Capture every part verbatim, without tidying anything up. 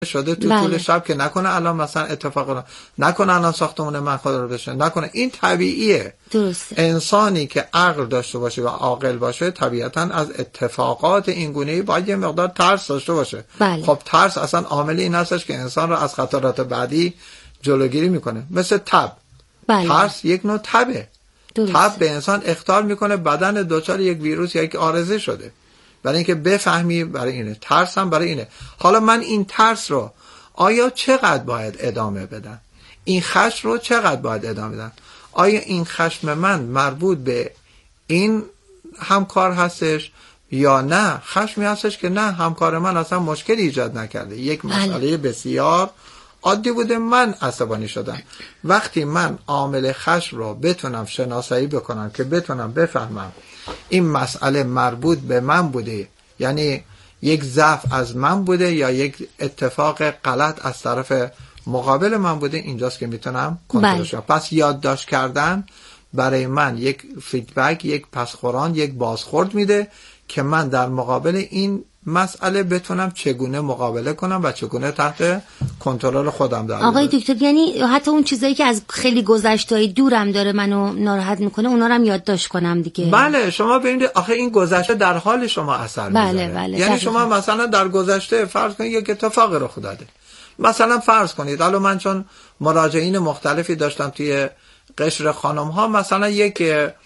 شده تو بله. طول شب که نکنه الان مثلا اتفاق نکنه الان ساختمون من خدا رو بشه، نکنه. این طبیعیه. درسته. انسانی که عقل داشته باشه و عاقل باشه طبیعتا از اتفاقات این گونه‌ای باید یه مقدار ترس داشته باشه. بله. خب ترس اصلا عامل این هستش که انسان رو از خطرات بعدی جلوگیری میکنه، مثل تب. بله. ترس یک نوع تبه. درسته. تب به انسان اخطار میکنه بدن دچار یک ویروس یا یک عارضه شده، برای اینکه بفهمی برای اینه. ترس هم برای اینه. حالا من این ترس رو آیا چقدر باید ادامه بدم؟ این خشم رو چقدر باید ادامه بدم؟ آیا این خشم من مربوط به این همکار هستش یا نه خشمی هستش که نه همکار من اصلا مشکلی ایجاد نکرده، یک مسئله بسیار عادی بوده، من عصبانی شدم. وقتی من عامل خشم رو بتونم شناسایی بکنم که بتونم بفهمم این مسئله مربوط به من بوده، یعنی یک ضعف از من بوده یا یک اتفاق غلط از طرف مقابل من بوده، اینجاست که میتونم کنترلش کنم. پس یادداشت کردن برای من یک فیدبک، یک پسخوران، یک بازخورد میده که من در مقابل این مسئله بتونم چگونه مقابله کنم و چگونه تحت کنترل خودم دارم. آقای دکتر، یعنی حتی اون چیزایی که از خیلی گذشته‌ای دورم داره منو ناراحت میکنه اونا رو هم یادداشت کنم دیگه. بله. شما ببینید آخه این گذشته در حال شما اثر میذاره. بله بله. یعنی شما مثلا در گذشته فرض کنید یک اتفاقی رخ داده، مثلا فرض کنید الان من چون مراجعین مختلفی داشتم توی قشر خانم ها، مثلا یک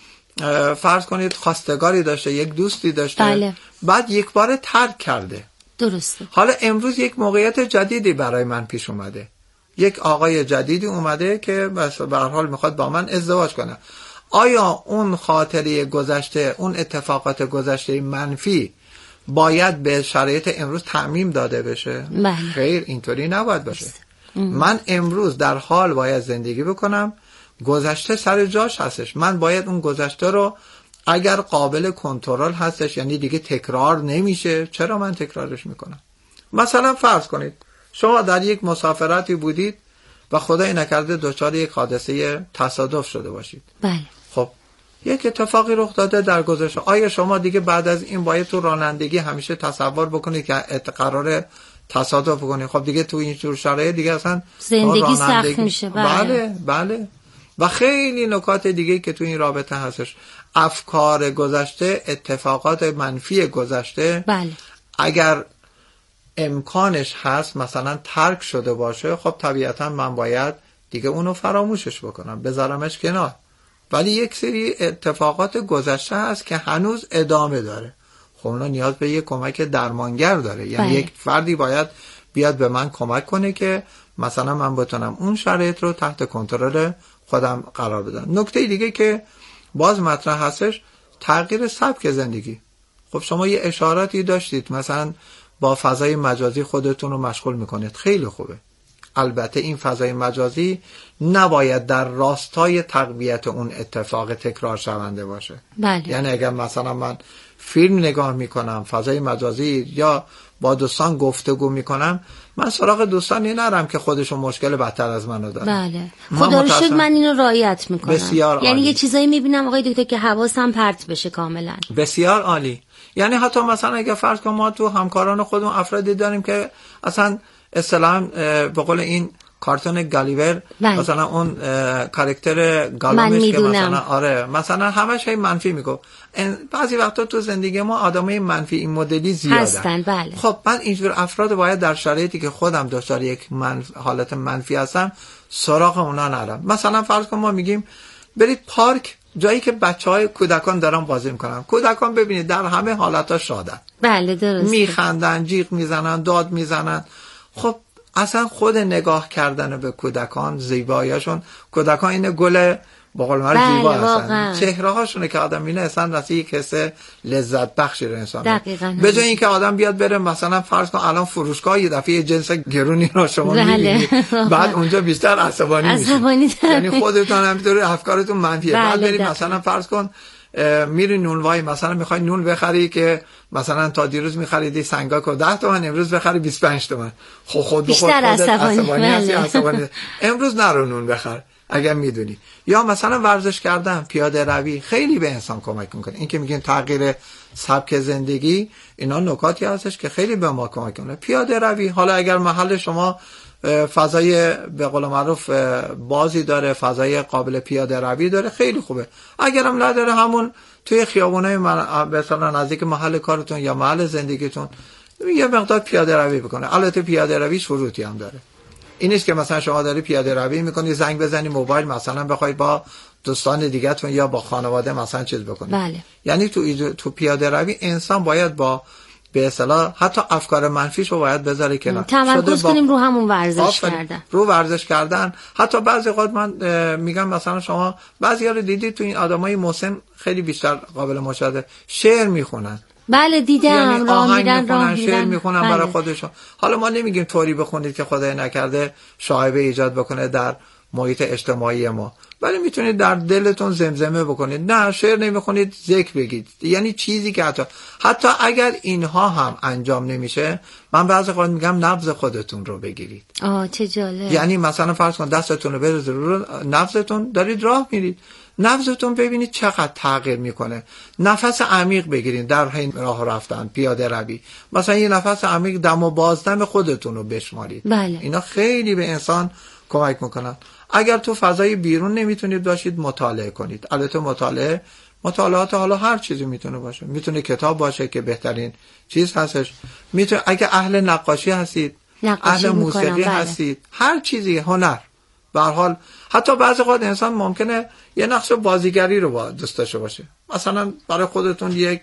فرض کنید خواستگاری داشته، یک دوستی داشته، بله. بعد یک بار ترک کرده. درسته. حالا امروز یک موقعیت جدیدی برای من پیش اومده، یک آقای جدیدی اومده که به هر حال میخواد با من ازدواج کنه. آیا اون خاطره گذشته، اون اتفاقات گذشته منفی باید به شرایط امروز تعمیم داده بشه؟ بله. خیر، اینطوری نباید باشه. من امروز در حال باید زندگی بکنم، گذشته سر جاش هستش، من باید اون گذشته رو اگر قابل کنترل هستش، یعنی دیگه تکرار نمیشه، چرا من تکرارش میکنم؟ مثلا فرض کنید شما در یک مسافرتی بودید و خدای نکرده دچار یک حادثه تصادف شده باشید. بله. خب یک اتفاقی رخ داده در گذشته، آیا شما دیگه بعد از این باید تو رانندگی همیشه تصور بکنید که قراره تصادف بکنید؟ خب دیگه تو این جور شرایط دیگه اصلا زندگی سخت میشه. بله. بله بله. و خیلی نکات دیگه که تو این رابطه هستش، افکار گذشته، اتفاقات منفی گذشته. بله. اگر امکانش هست مثلا ترک شده باشه، خب طبیعتا من باید دیگه اونو فراموشش بکنم، بذارمش کنار. ولی یک سری اتفاقات گذشته هست که هنوز ادامه داره، خب اونا نیاز به یک کمک درمانگر داره. یعنی بله. یک فردی باید بیاد به من کمک کنه که مثلا من بتونم اون شرایط رو تحت کنترل خودم قرار بدم. نکته دیگه که باز مطرح هستش، تغییر سبک زندگی. خب شما یه اشاراتی داشتید، مثلا با فضای مجازی خودتون رو مشغول میکنید، خیلی خوبه. البته این فضای مجازی نباید در راستای تقویت اون اتفاق تکرار شونده باشه. بله. یعنی اگر مثلا من فیلم نگاه میکنم فضای مجازی یا با دوستان گفتگو میکنم، من سراغ دوستانی نرم که خودشون مشکل بدتر از منو دارن. بله. خدا رو شکر من اینو رعایت میکنم. بسیار یعنی عالی. یه چیزایی میبینم آقای دکتر که حواسم پرت بشه کاملا. بسیار عالی. یعنی حتی مثلا اگه فرض کنم ما تو همکاران خودمون افرادی داریم که اصلا اصطلاحاً به قول این کارتون گالیور، بله. مثلا اون کاراکتر گالومش که مثلا آره مثلا همش هی منفی میگه. بعضی وقتا تو زندگی ما آدمای منفی این مدلی زیادن هستن. بله. خب من اینجور افراد باید در شرایطی که خودم دچار یک منف... حالت منفی هستم سراغ اونا نرم. مثلا فرض کن ما میگیم برید پارک، جایی که بچهای کودکان دارن بازی میکنن، کودکان ببینید در همه حالتا شادن. بله درست. میخندن، جیغ میزنن، داد میزنن. خب اصلا خود نگاه کردن به کودکان، زیباییشون، کودکان این گل با قول معروف زیبا هستن، چهره هاشونه که آدم میبینه اصلا راستی یک حس لذت بخشی رو انسان. به جای اینکه آدم بیاد بره مثلا فرض کن الان فروشگاه یه دفعه جنس گرونی رو شما میبینید، بعد اونجا بیشتر عصبانی میشید، یعنی خودتون همینطوری افکارتون منفیه. بعد برید مثلا فرض کن میری نونوایی، مثلا میخوای نون بخری که مثلا تا دیروز میخریدی سنگاک و ده تومن، امروز بخری بیست و پنج تومن. خب خود به خود عصبانی هستی، عصبانی. امروز نرو نون بخر، اگر میدونی. یا مثلا ورزش کردن، پیاده روی خیلی به انسان کمک میکنه. این که میگین تغییر سبک زندگی، اینا نکاتی هستش که خیلی به ما کمک میکنه. پیاده روی، حالا اگر محل شما فضای به قول معروف بازی داره، فضای قابل پیاده روی داره، خیلی خوبه. اگرم نداره، همون توی خیابونای مثلا نزدیک محل کارتون یا محل زندگیتون یه مقدار پیاده روی بکنه. البته پیاده روی شروطی هم داره. این نیست که مثلا شما داری پیاده روی میکنی زنگ بزنی موبایل مثلا بخوای با دوستان دیگه‌تون یا با خانواده مثلا چیز بکنی. بله. یعنی تو تو پیاده روی انسان باید با به اصطلاح حتی افکار منفیشو باید بذاره کنار. تمرکز کنیم رو همون ورزش کردن. رو ورزش کردن. حتی بعضی وقت من میگم مثلا شما بعضیا رو دیدید تو این آدمای مسن خیلی بیشتر قابل مشاهده شعر میخونن. بله دیدم، یعنی راه میرن، راه میرن، شعر میخونن بله. برای خودشون. حالا ما نمیگیم طوری بخونید که خدای نکرده شایبه ایجاد بکنه در محیط اجتماعی ما، ولی میتونید در دلتون زمزمه بکنید. نه شعر نمیخونید، ذکر بگید. یعنی چیزی که حتی حتی اگر اینها هم انجام نمیشه، من بعضی وقت میگم نبض خودتون رو بگیرید. آه چه جالب. یعنی مثلا فرض کن دستتون رو بریزید رو نبضتون، دارید راه میرید، نبضتون ببینید چقدر تغییر میکنه. نفس عمیق بگیرید در حین راه رفتن، پیاده روی. مثلا یه نفس عمیق دم و بازدم خودتون رو بشمارید. بله. اینا خیلی به انسان کمک میکنن. اگر تو فضای بیرون نمیتونید باشید، مطالعه کنید. البته مطالعه مطالعات حالا هر چیزی میتونه باشه. میتونه کتاب باشه که بهترین چیز هستش. میتونه اگه اهل نقاشی هستید، اهل موسیقی بله. هستید، هر چیزی، هنر. به هر حال حتی بعضی وقت انسان ممکنه یه نقش بازیگری رو با دوست داشته باشه. مثلا برای خودتون یک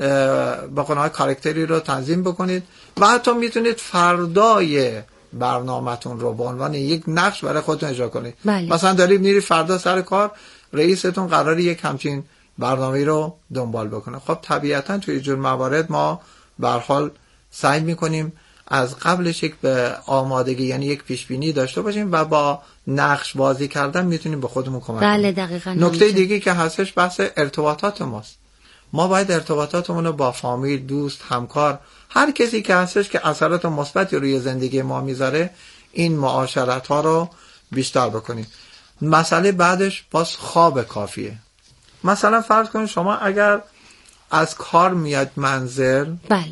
به قول کاراکتری رو تنظیم بکنید و حتی میتونید فردای برنامه‌تون رو به عنوان یک نقش برای خودتون اجرا کنید. بله. مثلا دارید میری فردا سر کار، رئیستون قراره یک همچین برنامه‌ای رو دنبال بکنه. خب طبیعتاً توی جور موارد ما به هر حال سعی می‌کنیم از قبلش یک به آمادگی، یعنی یک پیش بینی داشته باشیم و با نقش بازی کردن میتونیم به خودمون کمک کنیم. بله دقیقاً. نکته دیگه که هستش بحث ارتباطات ماست. ما باید ارتباطاتمون رو با فامیل، دوست، همکار، هر کسی که هستش که اثرات مثبتی روی زندگی ما میذاره، این معاشرت ها رو بیشتر بکنیم. مسئله بعدش باز خواب کافیه. مثلا فرض کنید شما اگر از کار میاد منزل، بله،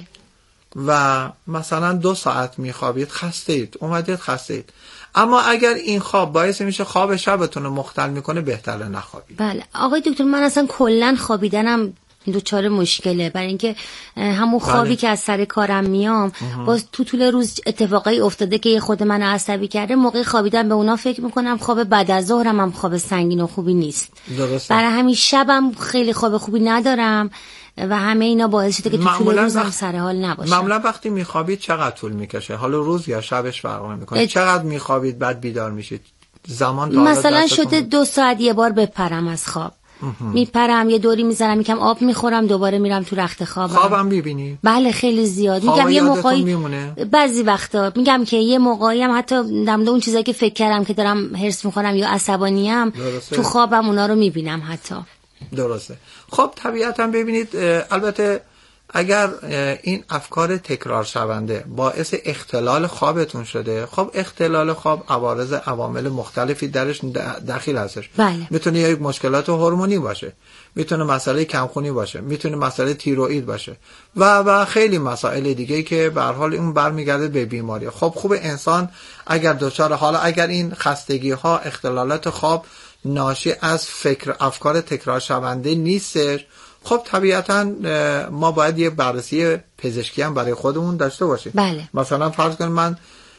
و مثلا دو ساعت میخوابید، خسته اید، اومدید خسته اید، اما اگر این خواب باعث میشه خواب شبتون رو مختل میکنه، بهتره نخوابید. بله آقای دکتر، من اصلا کلا خوابیدنم دوچار مشکله، برای اینکه همون خوابی بله. که از سر کارم میام باز تو طول روز اتفاقایی افتاده که خود من عصبی کرده، موقع خوابیدن به اونا فکر میکنم خواب بعد از ظهرم هم خواب سنگین و خوبی نیست. درسته. برای همین شبم خیلی خواب خوبی ندارم و همه اینا باعث شده که تو طول روزم وقت... سر حال نباشم. معمولا وقتی میخوابید چقدر طول میکشه؟ حالا روز یا شبش فرق نمیکنه؟ ات... چقدر میخوابید بعد بیدار میشید؟ زمان مثلا شده دو ساعت یه بار بپرم از خواب. میپرم، یه دوری میزنم، یکم آب میخورم، دوباره میرم تو رخت خوابم. خوابم میبینی؟ بله خیلی زیاد. میگم یه موقعی بعضی وقتا میگم که یه موقعی هم حتی دمده اون چیزایی که فکر کردم که دارم هرس میخورم یا عصبانیم، تو خوابم اونا رو میبینم حتی. درسته. خب طبیعتا ببینید، البته اگر این افکار تکرار شونده باعث اختلال خوابتون شده، خب اختلال خواب عوارض عوامل مختلفی درش داخل هستش. بله. میتونه یک مشکلات هورمونی باشه، میتونه مسئله کمخونی باشه، میتونه مسئله تیروئید باشه و و خیلی مسائل دیگه که به هر حال اون برمیگرده به بیماری. خب خوب انسان اگر دچار، حالا اگر این خستگی ها، اختلالات خواب ناشی از فکر افکار تکرار شونده نیستش، خب طبیعتا ما باید یه بررسی پزشکی هم برای خودمون داشته باشیم. بله. مثلا فرض کن من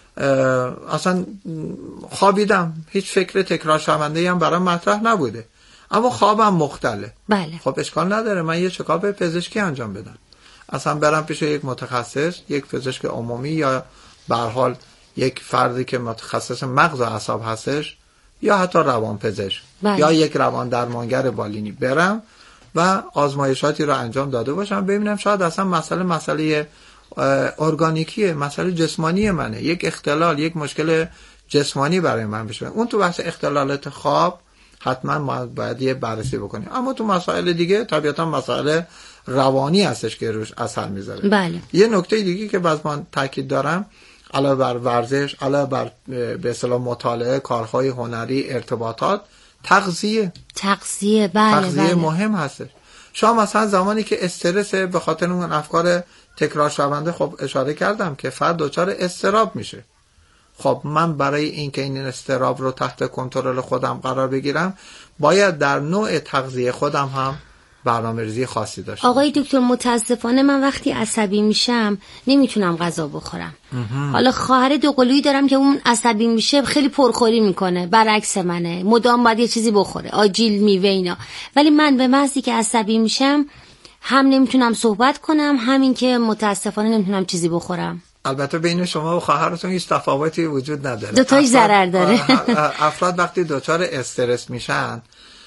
اصلا خوابیدم، هیچ فکر تکرار شونده هم برام مطرح نبوده، اما خوابم مختله. بله. خب اشکال نداره من یه چکاپ پزشکی انجام بدم، اصلا برم پیش یک متخصص، یک پزشک عمومی یا به هر حال یک فردی که متخصص مغز و اعصاب هستش، یا حتی روانپزشک. بله. یا یک روان درمانگر بالینی برم و آزمایشاتی رو انجام داده باشم، ببینم شاید اصلا مسئله مسئله ارگانیکیه، مسئله جسمانی منه، یک اختلال، یک مشکل جسمانی برای من بشه. اون تو بحث اختلالات خواب حتما ما باید یه بررسی بکنیم، اما تو مسائل دیگه طبیعتا مسائل روانی هستش که روش اثر میذاره. بله. یه نکته دیگه که باز من تاکید دارم، علاوه بر ورزش، علاوه بر به اصطلاح مطالعه، کارهای هنری، ارتباطات، تغذیه تغذیه بله تغذیه بله. مهم هست. شما مثلا زمانی که استرس به خاطر اون افکار تکرار شونده، خب اشاره کردم که فرد دچار اضطراب میشه. خب من برای اینکه این اضطراب رو تحت کنترل خودم قرار بگیرم، باید در نوع تغذیه خودم هم برنامه‌ریزی خاصی داشته آقای دکتر متاسفانه من وقتی عصبی میشم نمیتونم غذا بخورم. حالا خواهر دوقلویی دارم که اون عصبی میشه خیلی پرخوری میکنه، برعکس منه، مدام باید یه چیزی بخوره، آجیل، میوه اینا. ولی من به محضی که عصبی میشم هم نمیتونم صحبت کنم، همین که متاسفانه نمیتونم چیزی بخورم. البته بین شما و خواهرتون هیچ تفاوتی وجود نداره، دوتایش ضرر داره. افراد وقتی دچار استرس میشن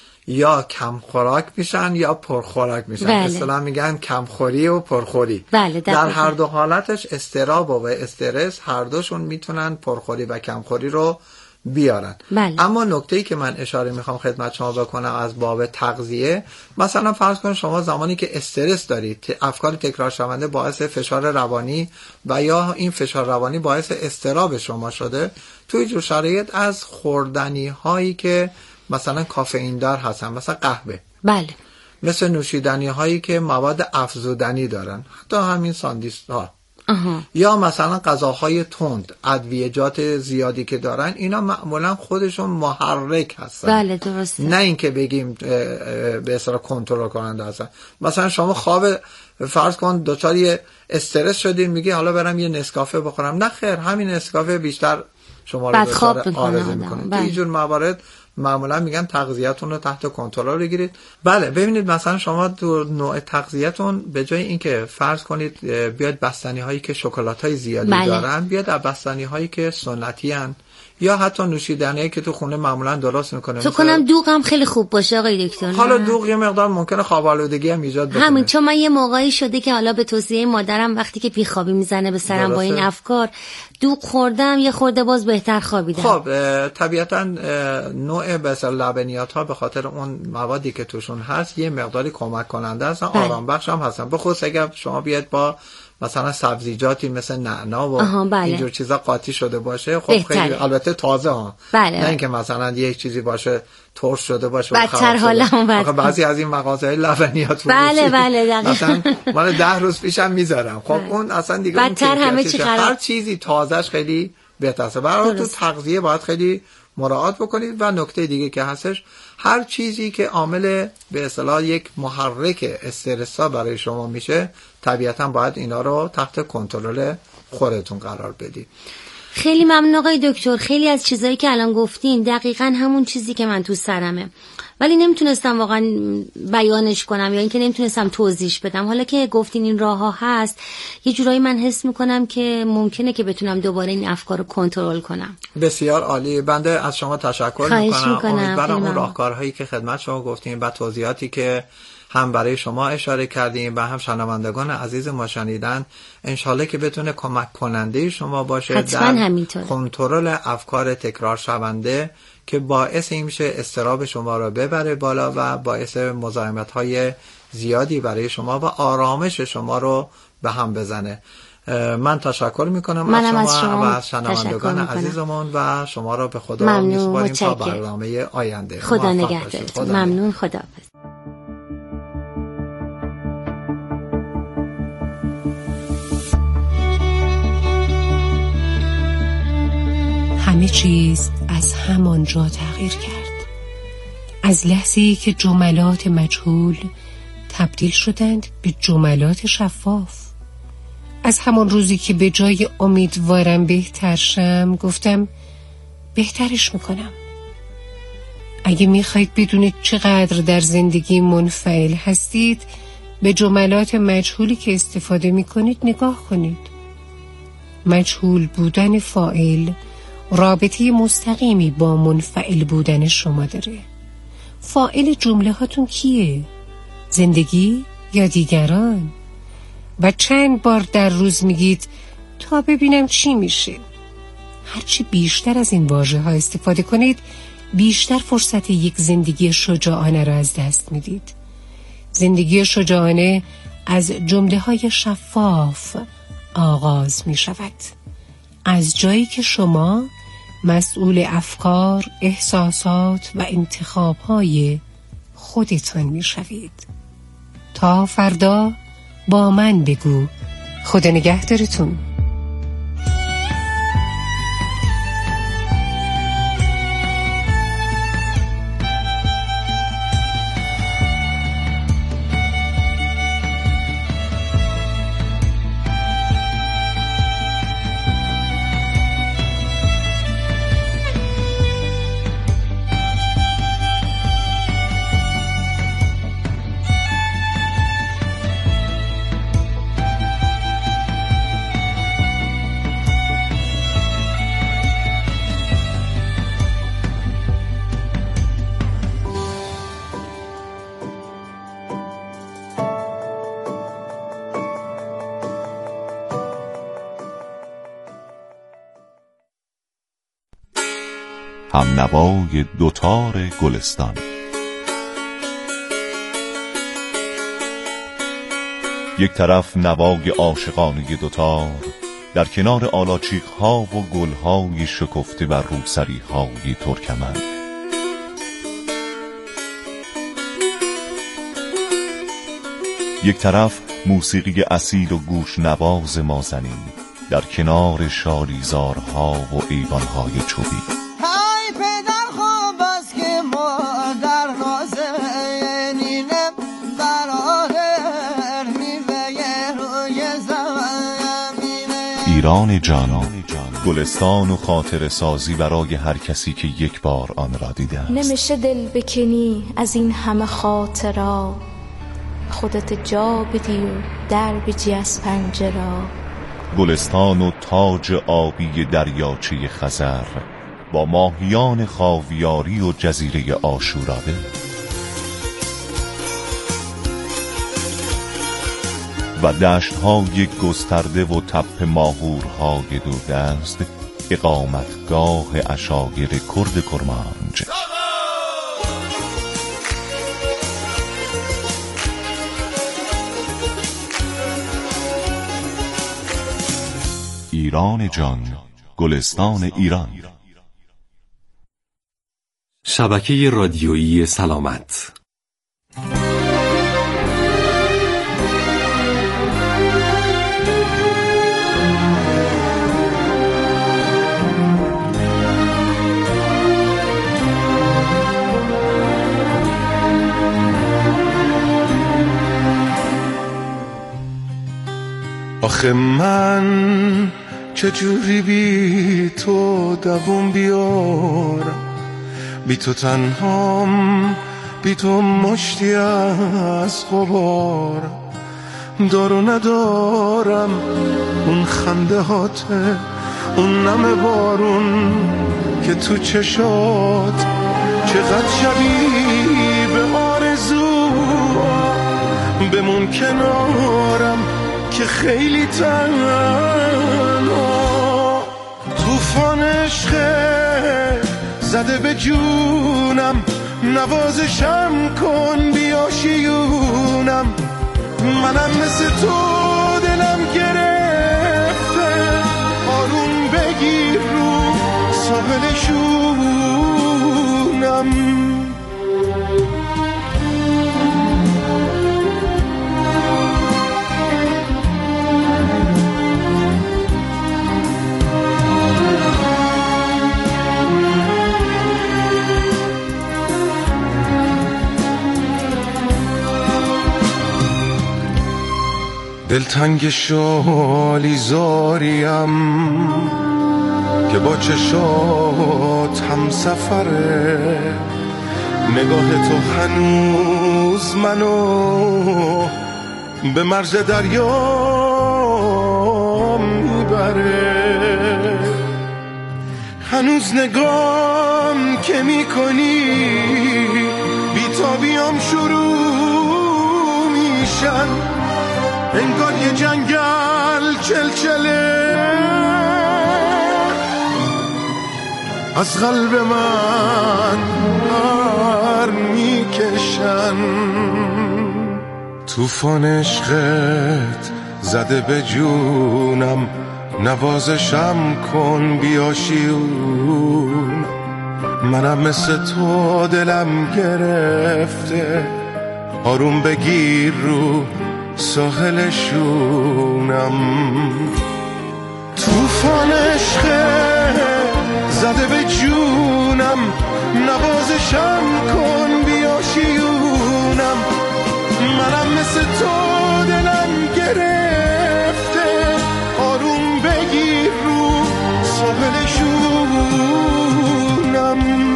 یا کم خوراک میشن یا پرخوراک میشن. بله. اصطلاحاً میگن کمخوری و پرخوری. بله در هر دو حالتش اضطراب و استرس هر دوشون میتونن پرخوری و کمخوری رو بیارن. بله. اما نکته‌ای که من اشاره میخوام خدمت شما بکنم از باب تغذیه، مثلا فرض کنید شما زمانی که استرس دارید، افکار تکرار شونده باعث فشار روانی و یا این فشار روانی باعث اضطراب شما شده، توی جور شرایط از خوردنی هایی که مثلا کافئین دار هستن، مثلا قهوه، بله، مثل نوشیدنی هایی که مواد افزودنی دارن، حتی همین ساندویچ ها، آها. یا مثلا غذاهای تند، ادویجات زیادی که دارن، اینا معمولا خودشون محرک هستن. بله درسته. نه اینکه بگیم به اصطلاح کنترل کننده هستن. مثلا شما خواب فرض کن دوچاری استرس شدین، میگی حالا برم یه نسکافه بخورم، نه خیر، همین نسکافه بیشتر شما رو دچار آرزه میکنه. تو اینجور موارد معمولا میگن تغذیه‌تون رو تحت کنترل بگیرید. بله ببینید مثلا شما تو نوع تغذیه‌تون به جای اینکه فرض کنید بیاد بستنی هایی که شکلات های زیادی بله. دارن، بیاد بستنی هایی که سنتی ان، یا حتی نوشیدنی که تو خونه معمولا درست میکنه. تو کنم دوغ هم خیلی خوب باشه آقای دکتر. حالا دوغ یه مقدار ممکنه خواب آلودگی هم ایجاد بکنه. همین، چون من یه موقعی شده که حالا به توصیه مادرم وقتی که بیخوابی میزنه به سرم با این افکار، دوغ خوردم، یه خورده باز بهتر خوابیدم. خب طبیعتا نوع مثلا لبنیات ها به خاطر اون موادی که توشون هست یه مقداری کمک کننده هستن، آرام بخش هم هستن. به خصوص اگر شما بیاد با مثلا سبزیجاتی مثل نعنا و بله. اینجور چیزا قاطی شده باشه، خب بهتره. خیلی البته تازه ها، بله. نه اینکه مثلا یک چیزی باشه ترش شده باشه بدتر حالمون بد. بعضی از این مغازه‌های لبنیات بله بله مثلا مال ده روز پیشم میذارم، خب بله. اون اصلا دیگه بدتر همه چی خراب. هر چیزی تازهش خیلی بهتره. برای تو تغذیه باید خیلی مراعات بکنید. و نکته دیگه که هستش، هر چیزی که عامل به اصطلاح یک محرک استرسا برای شما میشه، طبیعتا باید اینا رو تحت کنترل خودتون قرار بدید. خیلی ممنون آقای دکتر. خیلی از چیزایی که الان گفتین دقیقاً همون چیزی که من تو سرمه، ولی نمیتونستم واقعا بیانش کنم یا اینکه نمیتونستم توضیحش بدم. حالا که گفتین این راه ها هست، یه جورایی من حس میکنم که ممکنه که بتونم دوباره این افکار رو کنترل کنم. بسیار عالی. بنده از شما تشکر میکنم. امیدوارم اون راهکارهایی که خدمت شما گفتین و توضیحاتی که هم برای شما اشاره کردیم و هم شنوندگان عزیز ما شنیدن، انشالله که بتونه کمک کننده شما باشه در کنترل افکار تکرار شونده که باعث این میشه اضطراب شما رو ببره بالا و باعث مزاحمت های زیادی برای شما و آرامش شما رو به هم بزنه. من تشکر میکنم از شما, از شما و از شنوندگان عزیزمون و شما رو به خدا میسپاریم تا برنامه آینده. خدا نگهدارتون. ممنون. خداحافظ. همه چیز از همانجا تغییر کرد. از لحظه‌ای که جملات مجهول تبدیل شدند به جملات شفاف. از همان روزی که به جای امیدوارم بهتر شم گفتم بهترش میکنم. اگه میخواید بدونید چقدر در زندگی منفعل هستید، به جملات مجهولی که استفاده میکنید نگاه کنید. مجهول بودن فاعل رابطه مستقیمی با منفعل بودن شما داره. فاعل جمله هاتون کیه؟ زندگی یا دیگران؟ و چند بار در روز میگید تا ببینم چی میشه؟ هرچی بیشتر از این واژه ها استفاده کنید، بیشتر فرصت یک زندگی شجاعانه را از دست میدید. زندگی شجاعانه از جمله های شفاف آغاز می شود. از جایی که شما مسئول افکار، احساسات و انتخاب‌های خودتان می‌شوید. تا فردا با من بگو. خدا نگهدارتون. هم نوای دوتار گلستان. یک طرف نوای عاشقانه دوتار، در کنار آلاچیق‌ها و گل‌های شکفته بر روسری‌های ترکمن. یک طرف موسیقی اصیل و گوش نواز مازنی، در کنار شالیزارها و ایوان‌های چوبی. ایران جانان، گلستان و خاطر سازی برای هر کسی که یک بار آن را دیده است. نمیشه دل بکنی از این همه خاطرها، خودت جا بدی و در بجی از پنجره. گلستان و تاج آبی دریاچه خزر با ماهیان خاویاری و جزیره عاشوراده. و دشت‌های گسترده و تپه ماهورهای دوردست، اقامتگاه عشایر کرد کرمانج. ایران جان، گلستان ایران. شبکه رادیویی سلامت. آخه من چجوری بی تو دووم بیارم، بی تو تنهام، بی تو مشتی از غبار. دارو ندارم اون خنده هاته، اون نم بارون که تو چشات، چقدر شبیه به آرزو. بمون کنارم که خیلی تنها، طوفان عشق زده به جونم، نوازشم کن بیا شیونم. منم مثل تو دلم گرفته، آروم بگیر رو ساحل شونم. دلتنگ شالی زاریم که با چشات هم سفره، نگاه تو هنوز منو به مرز دریا میبره. هنوز نگام که میکنی بی‌تابیام شروع میشن، انگار یه جنگل چلچله از قلب من هر میکشن. طوفان عشقت زده به جونم، نوازشم کن بیاشیون، منم مثل تو دلم گرفته، آروم بگیر رو ساحل شونم. توفان عشق زده به جونم، نوازشم کن بیاشیونم، منم مثل تو دلم گرفته، آروم بگیر رو ساحل شونم.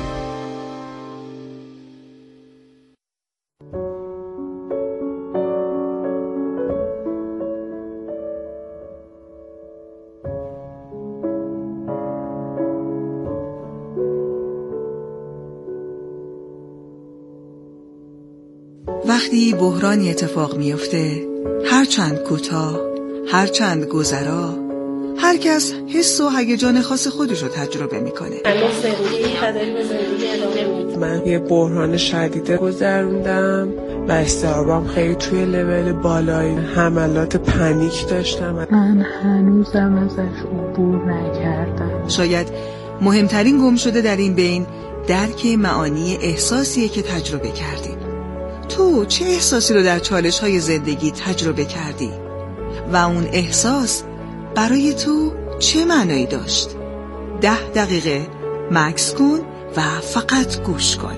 وقتی بحرانی اتفاق میفته، هرچند کوتاه، هرچند گذرا، هر کس حس و هیجان خاص خودش رو تجربه میکنه. من یه بحران شدیده گذروندم و استرابم خیلی توی لول بالایی، حملات پنیک داشتم. من هنوزم ازش عبور نکردم. شاید مهمترین گم شده در این بین درک معانی احساسیه که تجربه کردیم. تو چه احساسی رو در چالش های زندگی تجربه کردی؟ و اون احساس برای تو چه معنایی داشت؟ ده دقیقه مکث کن و فقط گوش کن.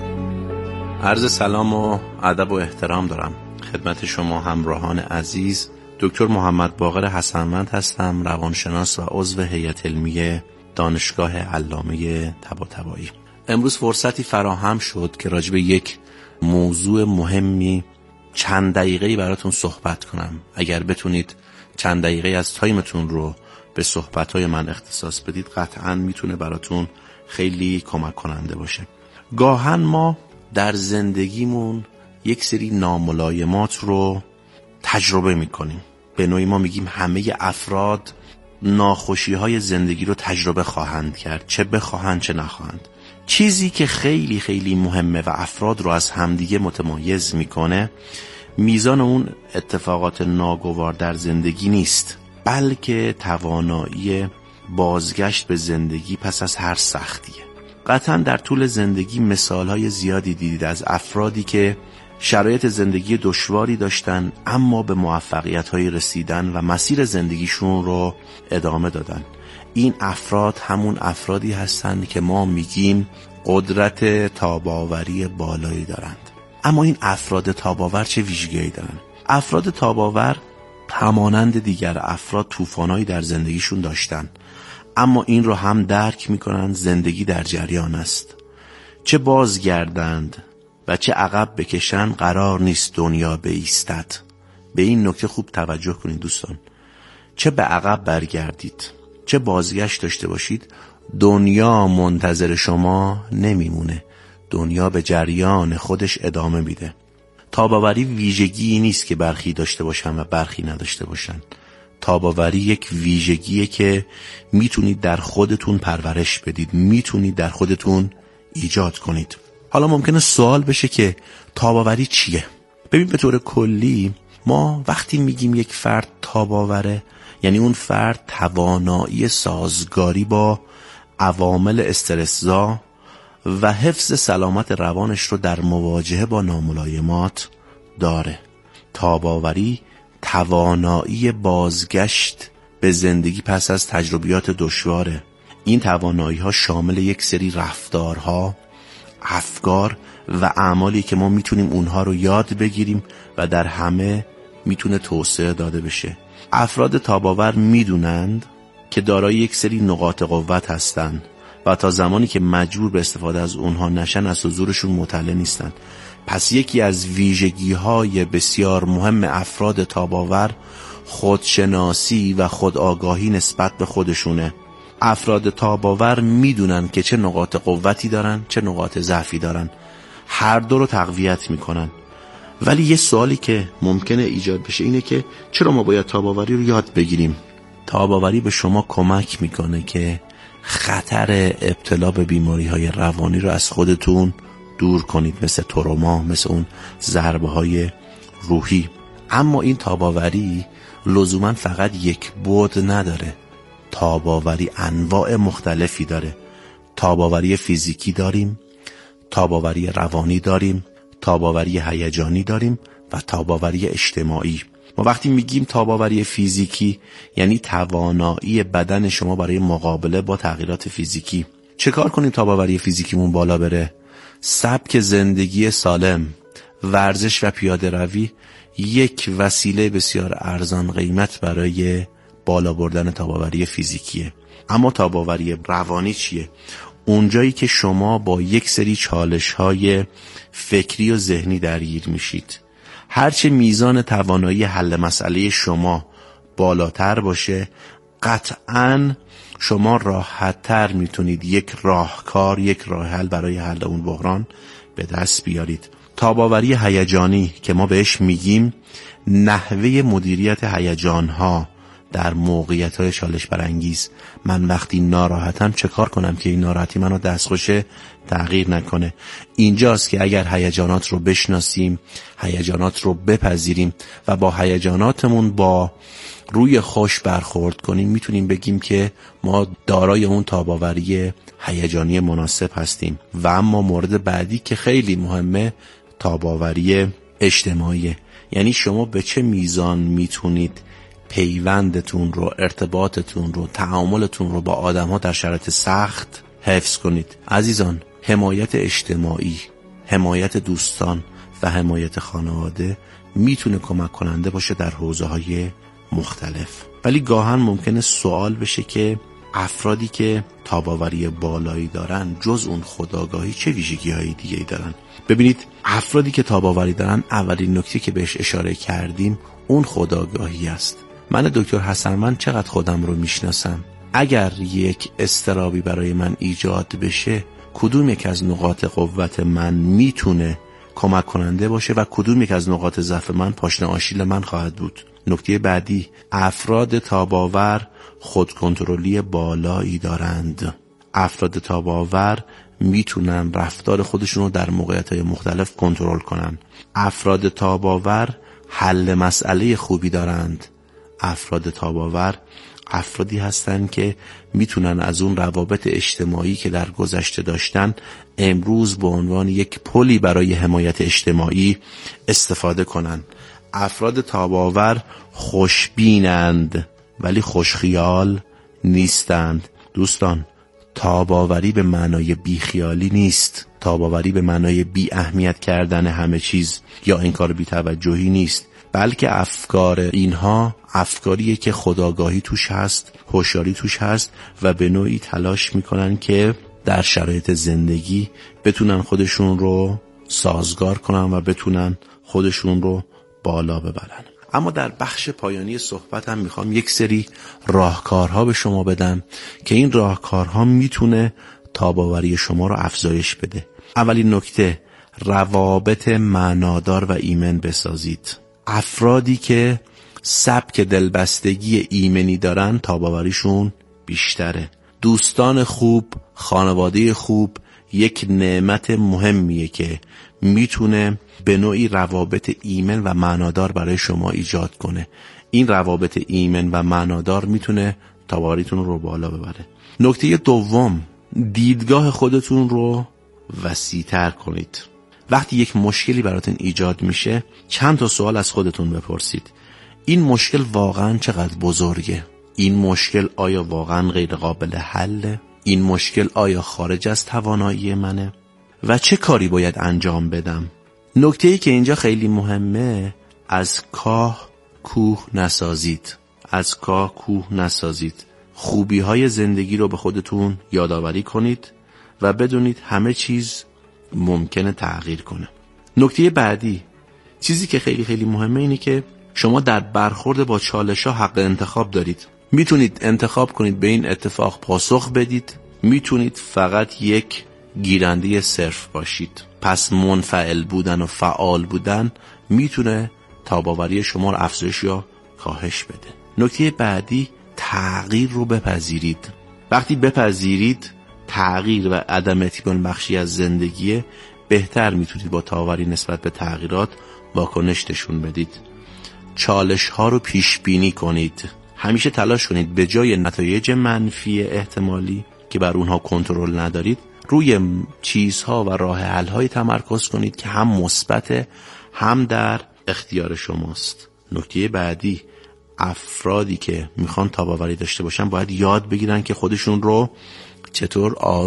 عرض سلام و ادب و احترام دارم خدمت شما همراهان عزیز. دکتر محمد باقر حسنوند هستم، روانشناس و عضو هیئت علمی دانشگاه علامه طباطبایی. امروز فرصتی فراهم شد که راجع به یک موضوع مهمی چند دقیقه‌ای براتون صحبت کنم. اگر بتونید چند دقیقه از تایمتون رو به صحبت‌های من اختصاص بدید، قطعاً میتونه براتون خیلی کمک کننده باشه. گاهن ما در زندگیمون یک سری ناملایمات رو تجربه میکنیم. به نوعی ما میگیم همه افراد ناخوشی‌های زندگی رو تجربه خواهند کرد، چه بخواهند چه نخواهند. چیزی که خیلی خیلی مهمه و افراد رو از همدیگه متمایز میکنه، میزان اون اتفاقات ناگوار در زندگی نیست، بلکه توانایی بازگشت به زندگی پس از هر سختیه. قطعا در طول زندگی مثالهای زیادی دیدید از افرادی که شرایط زندگی دشواری داشتن اما به موفقیت‌های رسیدن و مسیر زندگیشون رو ادامه دادن. این افراد همون افرادی هستند که ما میگیم قدرت تاب‌آوری بالایی دارند. اما این افراد تاب‌آور چه ویژگی‌ای دارند؟ افراد تاب‌آور همانند دیگر افراد طوفان‌هایی در زندگیشون داشتن، اما این رو هم درک میکنن زندگی در جریان است. چه بازگردند و چه عقب بکشن، قرار نیست دنیا بایستد. به این نکته خوب توجه کنید دوستان. چه به عقب برگردید، چه بازگشت داشته باشید، دنیا منتظر شما نمیمونه. دنیا به جریان خودش ادامه میده. تاب‌آوری ویژگی نیست که برخی داشته باشن و برخی نداشته باشن. تاب‌آوری یک ویژگیه که میتونید در خودتون پرورش بدید، میتونید در خودتون ایجاد کنید. حالا ممکنه سوال بشه که تاب‌آوری چیه؟ ببین، به طور کلی ما وقتی میگیم یک فرد تاب‌آوره، یعنی اون فرد توانایی سازگاری با عوامل استرس‌زا و حفظ سلامت روانش رو در مواجهه با ناملایمات داره. تاب‌آوری توانایی بازگشت به زندگی پس از تجربیات دشواره. این توانایی ها شامل یک سری رفتارها، افکار و اعمالی که ما میتونیم اونها رو یاد بگیریم و در همه میتونه توسعه داده بشه. افراد تاب‌آور میدونند که دارای یک سری نقاط قوت هستند و تا زمانی که مجبور به استفاده از اونها نشن از حضورشون مطلع نیستن. پس یکی از ویژگی‌های بسیار مهم افراد تاب‌آور خودشناسی و خودآگاهی نسبت به خودشونه. افراد تاب‌آور میدونن که چه نقاط قوتی دارن، چه نقاط ضعفی دارن. هر دو رو تقویت میکنن. ولی یه سوالی که ممکنه ایجاد بشه اینه که چرا ما باید تاب‌آوری رو یاد بگیریم؟ تاب‌آوری به شما کمک میکنه که خطر ابتلا به بیماری‌های روانی رو از خودتون دور کنید، مثل تروما، مثل اون ضربه‌های روحی. اما این تاب‌آوری لزوما فقط یک بعد نداره. تاباوری انواع مختلفی داره. تاباوری فیزیکی داریم، تاباوری روانی داریم، تاباوری هیجانی داریم و تاباوری اجتماعی. ما وقتی میگیم تاباوری فیزیکی یعنی توانایی بدن شما برای مقابله با تغییرات فیزیکی. چه کار کنیم تاباوری فیزیکیمون بالا بره؟ سبک زندگی سالم، ورزش و پیاده روی یک وسیله بسیار ارزان قیمت برای بالا بردن تاباوری فیزیکیه. اما تاباوری روانی چیه؟ اونجایی که شما با یک سری چالش‌های فکری و ذهنی درگیر میشید. هرچه میزان توانایی حل مسئله شما بالاتر باشه، قطعاً شما راحت‌تر میتونید یک راهکار، یک راه حل برای حل اون بحران به دست بیارید. تاباوری هیجانی که ما بهش میگیم نحوه مدیریت هیجان‌ها در موقعیت‌های چالش برانگیز. من وقتی ناراحتم چه کار کنم که این ناراحتی منو دستخوش تغییر نکنه؟ اینجاست که اگر هیجانات رو بشناسیم، هیجانات رو بپذیریم و با هیجاناتمون با روی خوش برخورد کنیم، میتونیم بگیم که ما دارای اون تاباوری هیجانی مناسب هستیم. و اما مورد بعدی که خیلی مهمه، تاباوری اجتماعی. یعنی شما به چه میزان میتونید پیوندتون رو، ارتباطتون رو، تعاملتون رو با آدم‌ها در شرایط سخت حفظ کنید. عزیزان، حمایت اجتماعی، حمایت دوستان و حمایت خانواده میتونه کمک کننده باشه در حوزه‌های مختلف. ولی گاهن ممکنه سوال بشه که افرادی که تاباوری بالایی دارن جز اون خودآگاهی چه ویژگی‌های دیگه‌ای دارن؟ ببینید، افرادی که تاباوری دارن، اولین نکته که بهش اشاره کردیم اون خودآگاهی است. من دکتر حسنوند چقدر خودم رو میشناسم؟ اگر یک اضطرابی برای من ایجاد بشه، کدوم یک از نقاط قوت من میتونه کمک کننده باشه و کدوم یک از نقاط ضعف من پاشنه آشیل من خواهد بود؟ نکته بعدی، افراد تاباور خودکنترلی بالایی دارند. افراد تاباور میتونن رفتار خودشون رو در موقعیت‌های مختلف کنترل کنن. افراد تاباور حل مسئله خوبی دارند. افراد تاباور افرادی هستند که میتونن از اون روابط اجتماعی که در گذشته داشتن امروز به عنوان یک پلی برای حمایت اجتماعی استفاده کنن. افراد تاباور خوشبینند ولی خوشخیال نیستند. دوستان، تاباوری به معنای بیخیالی نیست. تاباوری به معنای بی اهمیت کردن همه چیز یا انکار بی توجهی نیست، بلکه افکار اینها افکاریه که خودآگاهی توش هست، هوشیاری توش هست و به نوعی تلاش میکنن که در شرایط زندگی بتونن خودشون رو سازگار کنن و بتونن خودشون رو بالا ببرن. اما در بخش پایانی صحبتم میخوام یک سری راهکارها به شما بدم که این راهکارها میتونه تاباوری شما رو افزایش بده. اولین نکته، روابط معنادار و ایمن بسازید. افرادی که سبک دلبستگی ایمنی دارن تاباوریشون بیشتره. دوستان خوب، خانواده خوب یک نعمت مهمیه که میتونه به نوعی روابط ایمن و معنادار برای شما ایجاد کنه. این روابط ایمن و معنادار میتونه تاباوریتون رو بالا ببره. نکته دوم، دیدگاه خودتون رو وسیع‌تر کنید. وقتی یک مشکلی براتون ایجاد میشه، چند تا سوال از خودتون بپرسید. این مشکل واقعا چقدر بزرگه؟ این مشکل آیا واقعا غیر قابل حله؟ این مشکل آیا خارج از توانایی منه؟ و چه کاری باید انجام بدم؟ نکته‌ای که اینجا خیلی مهمه، از کاه کوه نسازید. از کاه کوه نسازید. خوبی‌های زندگی رو به خودتون یادآوری کنید و بدونید همه چیز ممکنه تغییر کنه. نکته بعدی، چیزی که خیلی خیلی مهمه اینه که شما در برخورد با چالش‌ها حق انتخاب دارید. میتونید انتخاب کنید به این اتفاق پاسخ بدید، میتونید فقط یک گیرنده صرف باشید. پس منفعل بودن و فعال بودن میتونه تاباوری شما رو افزایش یا کاهش بده. نکته بعدی، تغییر رو بپذیرید. وقتی بپذیرید تغییر و عدم اطمینان بخشی از زندگیه، بهتر میتونید با تاباوری نسبت به تغییرات واکنش نشون بدید. چالش ها رو پیش بینی کنید. همیشه تلاش کنید به جای نتایج منفی احتمالی که بر اونها کنترل ندارید، روی چیزها و راه حل‌های تمرکز کنید که هم مثبت هم در اختیار شماست. نکته بعدی، افرادی که میخوان تاب‌آوری داشته باشن باید یاد بگیرن که خودشون رو چطور آروم